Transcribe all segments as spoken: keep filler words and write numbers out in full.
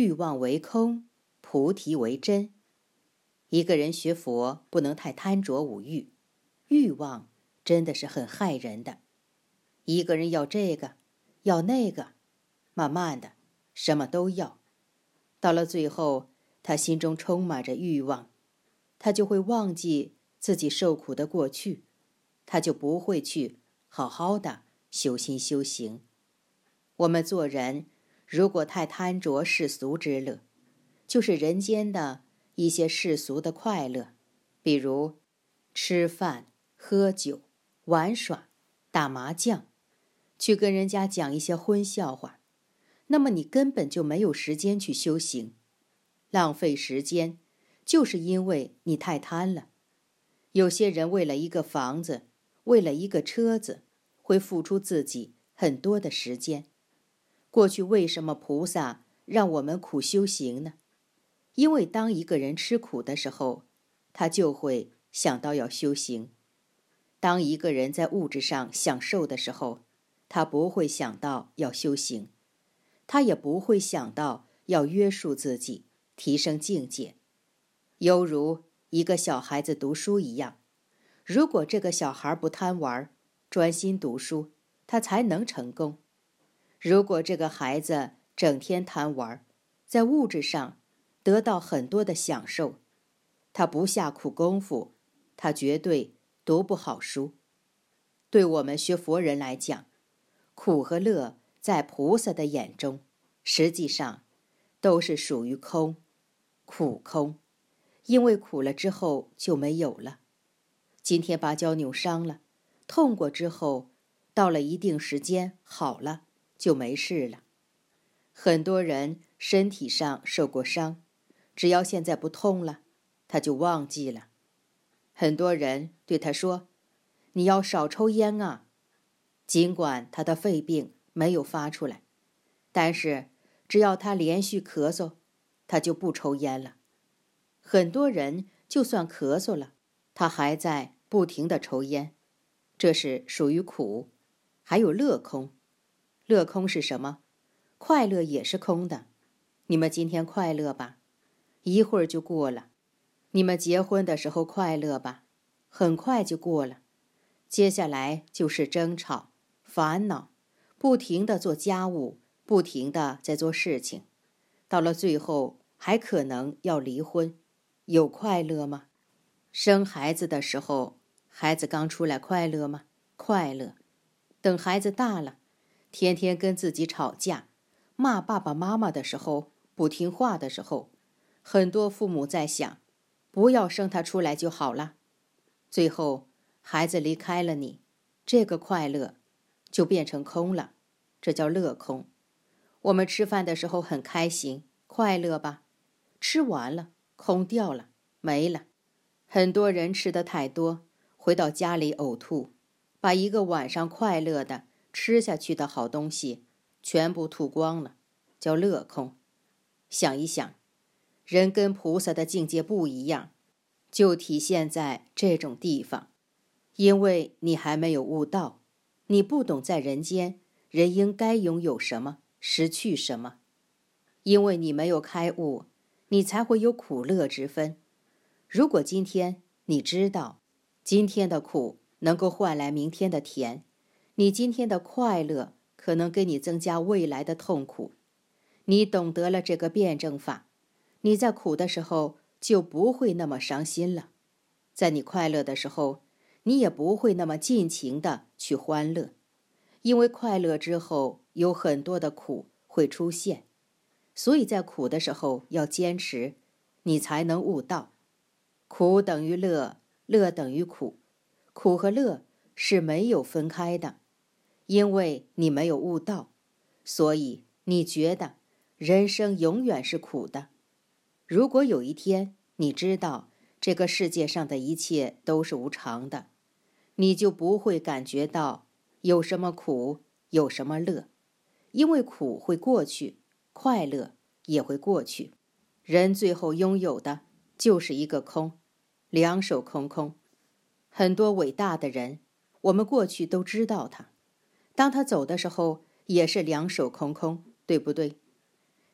欲望为空，菩提为真。一个人学佛不能太贪着五欲，欲望真的是很害人的。一个人要这个，要那个，慢慢的什么都要，到了最后他心中充满着欲望，他就会忘记自己受苦的过去，他就不会去好好的修心修行。我们做人如果太贪着世俗之乐，就是人间的一些世俗的快乐，比如吃饭、喝酒、玩耍、打麻将，去跟人家讲一些荤笑话，那么你根本就没有时间去修行，浪费时间，就是因为你太贪了。有些人为了一个房子，为了一个车子，会付出自己很多的时间。过去为什么菩萨让我们苦修行呢？因为当一个人吃苦的时候，他就会想到要修行。当一个人在物质上享受的时候，他不会想到要修行，他也不会想到要约束自己，提升境界。犹如一个小孩子读书一样，如果这个小孩不贪玩，专心读书，他才能成功。如果这个孩子整天贪玩，在物质上得到很多的享受，他不下苦功夫，他绝对读不好书。对我们学佛人来讲，苦和乐在菩萨的眼中，实际上都是属于空，苦空，因为苦了之后就没有了。今天把脚扭伤了，痛过之后，到了一定时间好了，就没事了。很多人身体上受过伤，只要现在不痛了，他就忘记了。很多人对他说，你要少抽烟啊，尽管他的肺病没有发出来，但是只要他连续咳嗽，他就不抽烟了。很多人就算咳嗽了，他还在不停地抽烟，这是属于苦。还有乐空，乐空是什么？快乐也是空的。你们今天快乐吧，一会儿就过了。你们结婚的时候快乐吧，很快就过了。接下来就是争吵、烦恼，不停地做家务，不停地在做事情，到了最后还可能要离婚。有快乐吗？生孩子的时候，孩子刚出来快乐吗？快乐。等孩子大了，天天跟自己吵架，骂爸爸妈妈的时候，不听话的时候，很多父母在想，不要生他出来就好了。最后孩子离开了你，这个快乐就变成空了，这叫乐空。我们吃饭的时候很开心，快乐吧？吃完了，空掉了，没了。很多人吃得太多，回到家里呕吐，把一个晚上快乐的吃下去的好东西全部吐光了，叫乐空。想一想，人跟菩萨的境界不一样，就体现在这种地方。因为你还没有悟道，你不懂在人间人应该拥有什么，失去什么。因为你没有开悟，你才会有苦乐之分。如果今天你知道今天的苦能够换来明天的甜，你今天的快乐可能给你增加未来的痛苦，你懂得了这个辩证法，你在苦的时候就不会那么伤心了。在你快乐的时候，你也不会那么尽情的去欢乐，因为快乐之后有很多的苦会出现，所以在苦的时候要坚持，你才能悟道。苦等于乐，乐等于苦，苦和乐是没有分开的。因为你没有悟道，所以你觉得人生永远是苦的。如果有一天你知道这个世界上的一切都是无常的，你就不会感觉到有什么苦，有什么乐。因为苦会过去，快乐也会过去。人最后拥有的就是一个空，两手空空。很多伟大的人，我们过去都知道他，当他走的时候也是两手空空，对不对？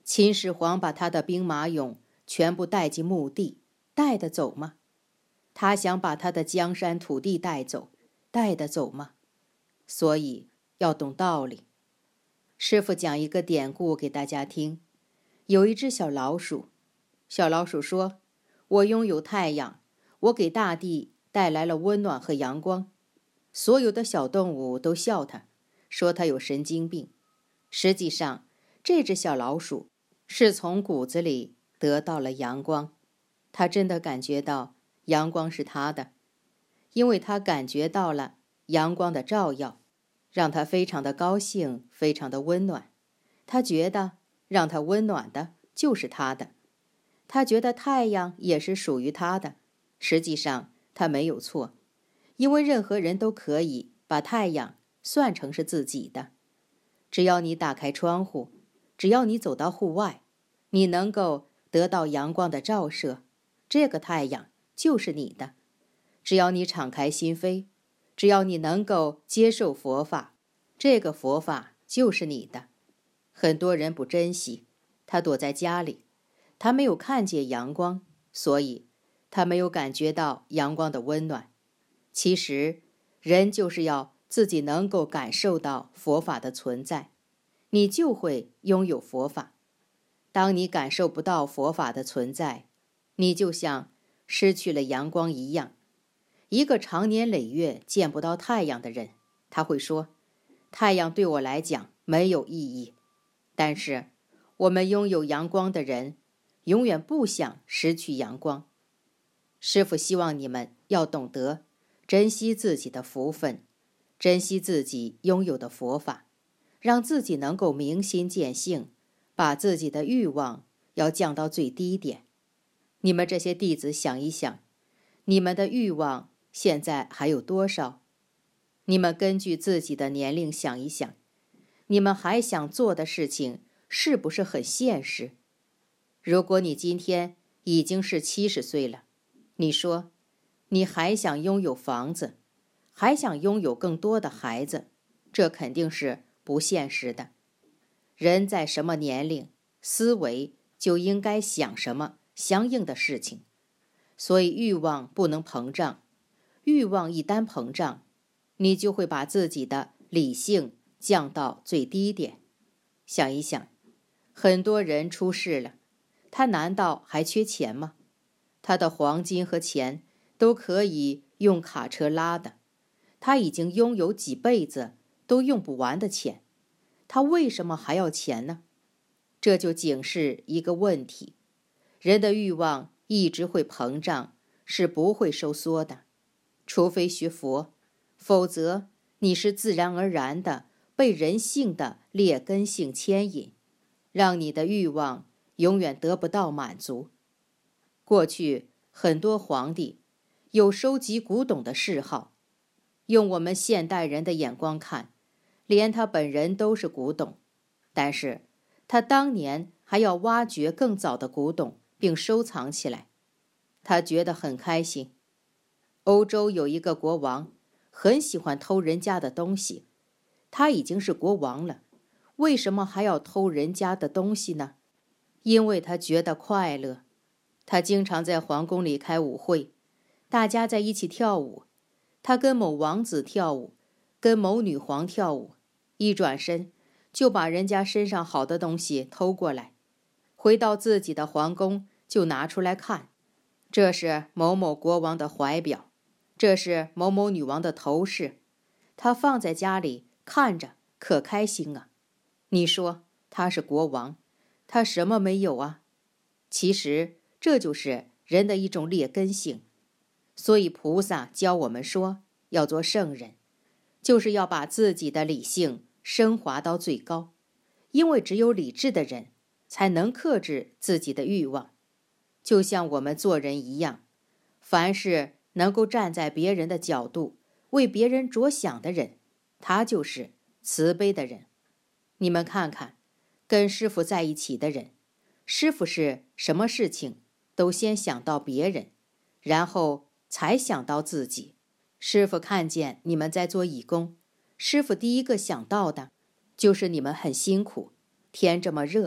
秦始皇把他的兵马俑全部带进墓地，带得走吗？他想把他的江山土地带走，带得走吗？所以要懂道理。师父讲一个典故给大家听。有一只小老鼠，小老鼠说，我拥有太阳，我给大地带来了温暖和阳光。所有的小动物都笑它，说它有神经病。实际上，这只小老鼠是从骨子里得到了阳光，它真的感觉到阳光是它的，因为它感觉到了阳光的照耀，让它非常的高兴，非常的温暖。它觉得让它温暖的就是它的，它觉得太阳也是属于它的。实际上它没有错，因为任何人都可以把太阳算成是自己的。只要你打开窗户，只要你走到户外，你能够得到阳光的照射，这个太阳就是你的。只要你敞开心扉，只要你能够接受佛法，这个佛法就是你的。很多人不珍惜，他躲在家里，他没有看见阳光，所以他没有感觉到阳光的温暖。其实人就是要自己能够感受到佛法的存在，你就会拥有佛法。当你感受不到佛法的存在，你就像失去了阳光一样。一个长年累月见不到太阳的人，他会说，太阳对我来讲没有意义。但是我们拥有阳光的人，永远不想失去阳光。师父希望你们要懂得珍惜自己的福分，珍惜自己拥有的佛法，让自己能够明心见性，把自己的欲望要降到最低点。你们这些弟子想一想，你们的欲望现在还有多少？你们根据自己的年龄想一想，你们还想做的事情是不是很现实？如果你今天已经是七十岁了，你说你还想拥有房子，还想拥有更多的孩子，这肯定是不现实的。人在什么年龄，思维就应该想什么相应的事情。所以欲望不能膨胀，欲望一旦膨胀，你就会把自己的理性降到最低点。想一想，很多人出事了，他难道还缺钱吗？他的黄金和钱都可以用卡车拉的，他已经拥有几辈子都用不完的钱，他为什么还要钱呢？这就警示一个问题，人的欲望一直会膨胀，是不会收缩的。除非学佛，否则你是自然而然的被人性的劣根性牵引，让你的欲望永远得不到满足。过去很多皇帝有收集古董的嗜好，用我们现代人的眼光看，连他本人都是古董，但是他当年还要挖掘更早的古董并收藏起来，他觉得很开心。欧洲有一个国王很喜欢偷人家的东西，他已经是国王了，为什么还要偷人家的东西呢？因为他觉得快乐。他经常在皇宫里开舞会，大家在一起跳舞，他跟某王子跳舞，跟某女皇跳舞，一转身就把人家身上好的东西偷过来，回到自己的皇宫就拿出来看，这是某某国王的怀表，这是某某女王的头饰，他放在家里看着可开心啊。你说他是国王，他什么没有啊？其实这就是人的一种劣根性。所以菩萨教我们说要做圣人，就是要把自己的理性升华到最高，因为只有理智的人才能克制自己的欲望。就像我们做人一样，凡是能够站在别人的角度为别人着想的人，他就是慈悲的人。你们看看跟师父在一起的人，师父是什么事情都先想到别人，然后才想到自己。师父看见你们在做义工，师父第一个想到的就是你们很辛苦，天这么热，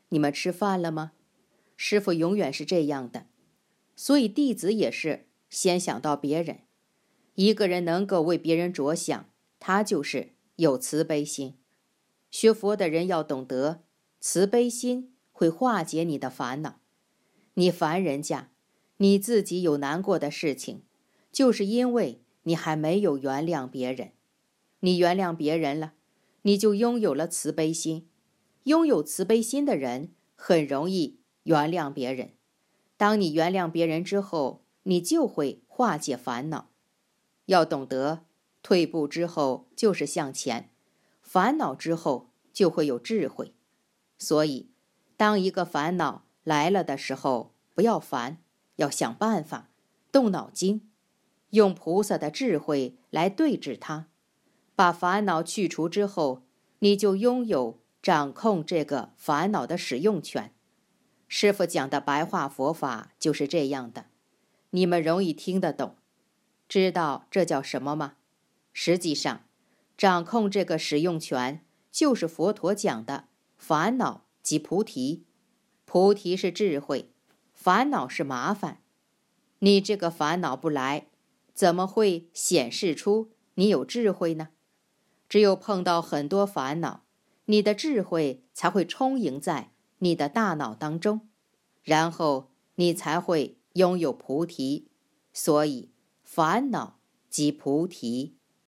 你们吃饭了吗？师父永远是这样的，所以弟子也是先想到别人。一个人能够为别人着想，他就是有慈悲心。学佛的人要懂得，慈悲心会化解你的烦恼。你烦人家，你自己有难过的事情，就是因为你还没有原谅别人。你原谅别人了，你就拥有了慈悲心。拥有慈悲心的人很容易原谅别人。当你原谅别人之后，你就会化解烦恼。要懂得，退步之后就是向前，烦恼之后就会有智慧。所以，当一个烦恼来了的时候，不要烦，要想办法，动脑筋，用菩萨的智慧来对治它。把烦恼去除之后，你就拥有掌控这个烦恼的使用权。师父讲的白话佛法就是这样的，你们容易听得懂。知道这叫什么吗？实际上，掌控这个使用权就是佛陀讲的烦恼即菩提。菩提是智慧，烦恼是麻烦。你这个烦恼不来，怎么会显示出你有智慧呢？只有碰到很多烦恼，你的智慧才会充盈在你的大脑当中，然后你才会拥有菩提。所以烦恼即菩提。